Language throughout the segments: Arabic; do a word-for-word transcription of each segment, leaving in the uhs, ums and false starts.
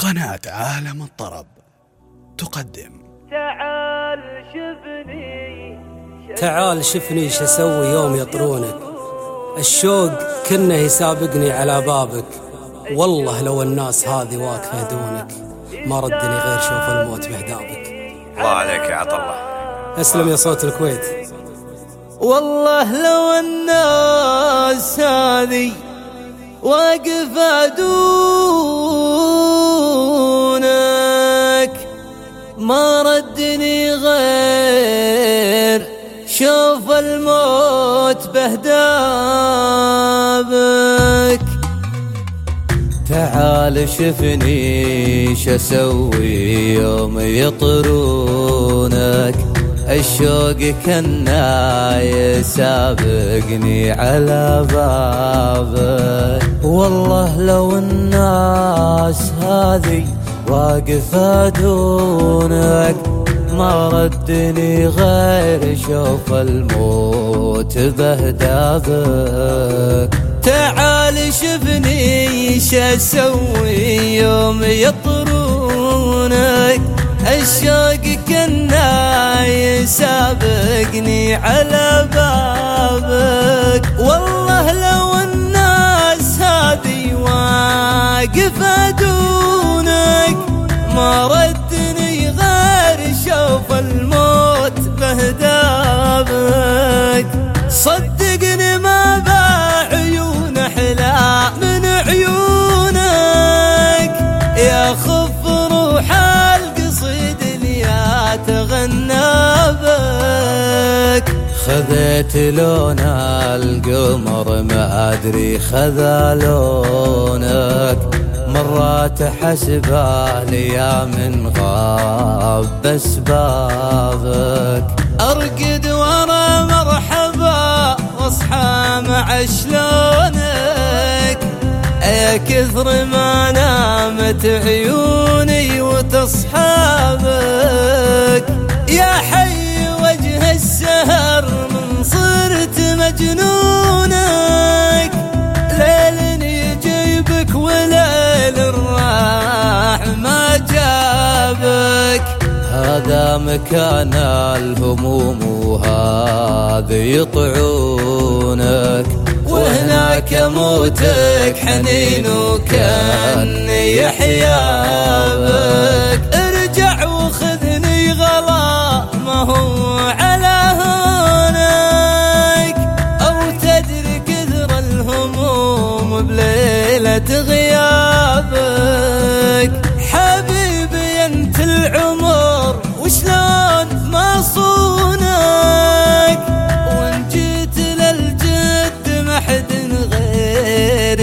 قناة عالم الطرب تقدم تعال شفني تعال شفني شسوي يوم يطرونك، الشوق كنه يسابقني على بابك. والله لو الناس هذه واقفة دونك ما ردني غير شوف الموت بهدابك. الله عليك يا عطله، اسلم يا صوت الكويت. والله لو الناس هذه واقفة دونك ما ردني غير شوف الموت بهدابك. تعال شفني شسوي يوم يطرونك، الشوق كنا يسابقني على بابك. والله لو الناس هذه واقفة دونك ما ردني غير شوف الموت بهدابك. تعال شفني شسوي يوم يطرونك، الشوق كنا يسابقني على بابك. والله لو الناس هذه واقفة دونك ما ردني غير شوف الموت بهدابك. صدقني ما بعيون أحلى من عيونك، يا خف روح القصيد اللي أتغنى بك. خذيت لون القمر ما أدري خذا لونك، مرات حسبه ليا من غاب بسبابك. أرقد ورا مرحبا واصحى مع شلونك، يا كثر ما نامت عيوني وتصحابك. يا حي وجه السهر من صرت مجنونك، ليل يجيبك وليل الراح ما جابك. هذا مكان الهموم وهذا يطعونك، وهناك موتك حنين وكان يحيابك. ارجع وخذني غلا ما هو على هونك، أو تدري كثر الهموم بليلة غيابك. حبيبي انت العمر وشلون ما صونك، وان جيت للجد ما حد غير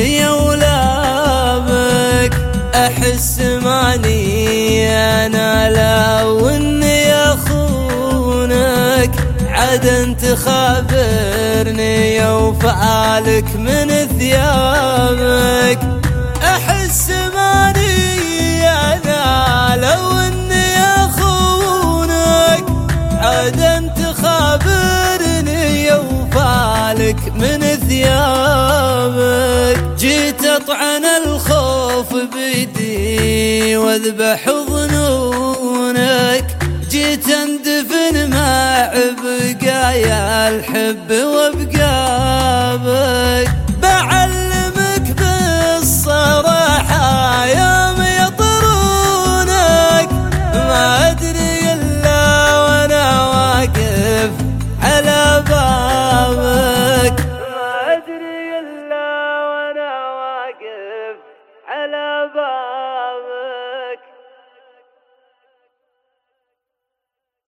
يولابك. احس ماني انا لو اني اخونك، عاد انت خابرني يوفعلك من ثيابك. احس ماني انا لو اني اخونك، عاد انت خابرني يوفعلك من ثيابك. جيت اطعن الخوف بيدي واذبح ظنونك، جيت اندفن مع بقايا الحب وبقابك. بعلمك بالصراحة يوم يطرونك، ما ادري الا وانا واقف على بابك. ما ادري الا وانا واقف على بابك.